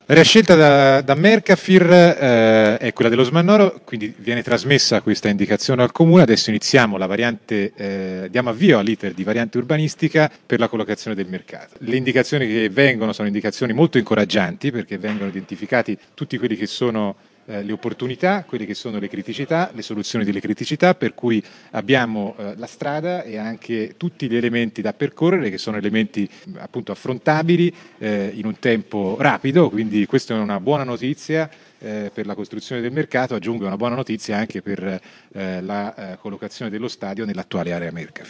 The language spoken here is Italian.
La scelta da Mercafir è quella dello Smannoro, quindi viene trasmessa questa indicazione al comune. Adesso iniziamo la variante, diamo avvio all'iter di variante urbanistica per la collocazione del mercato. Le indicazioni che vengono sono indicazioni molto incoraggianti, perché vengono identificati tutti quelli che sono le opportunità, quelle che sono le criticità, le soluzioni delle criticità, per cui abbiamo la strada e anche tutti gli elementi da percorrere, che sono elementi appunto affrontabili in un tempo rapido, quindi questa è una buona notizia per la costruzione del mercato. Aggiungo una buona notizia anche per la collocazione dello stadio nell'attuale area Mercafir.